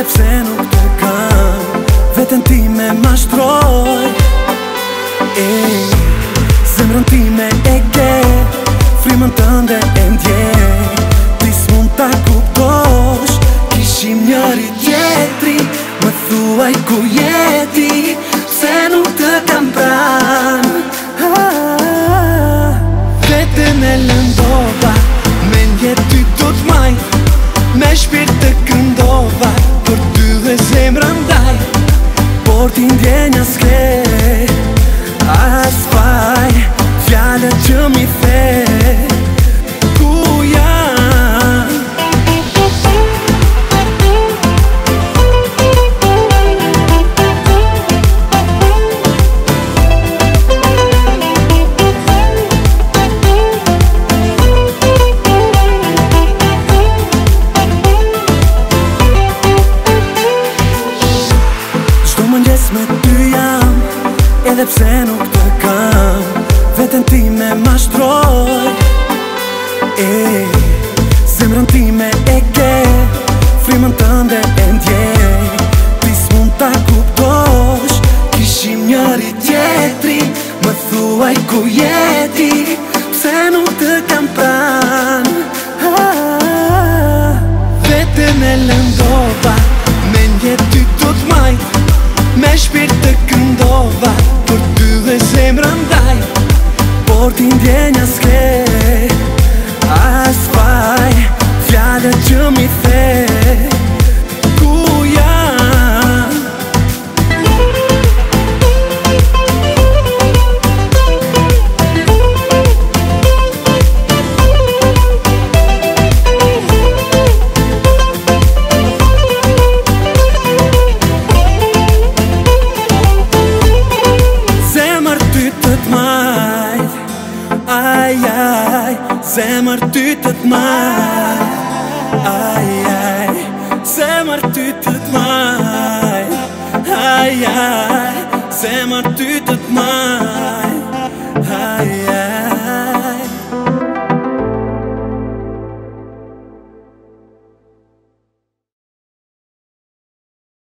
edhe pse nuk të kam, veten ti me mashtroj. Zemrën ti me e ke, frymën tënde e ndjej. Ti s'mund ta kuptosh, kishim njëri tjetri. Më thuaj ku jeti, pse nuk të kam pran. Vetën e lëndova, me njet ty do t'majt. Me shpirt të këndova, për ty dhe zemrën ndaj. Por ti ndjenja s'ke, as faj, fjallët që mi the, ku janë? Çdo mëngjes me ty jam, edhe pse nuk të kam, veten ti me mashtroj. Zemrën ti me e ke, frymën tënde e ndjej. Ti s'mund ta kuptosh, kishim njëri tjetri. Më thuaj ku jeti, pse nuk të kam pran. Vetën e lëndova, me njet ty do t'majt. Me shpirt të këndova, për ty dhe zemrën ndaj. Por ti ndjenja s'ke, as faj, fjallët që mi the, ku janë? Aj, aj, zemër ty të t'maj. Aj, aj, zemër ty të t'maj. Aj, aj, zemër ty të t'maj.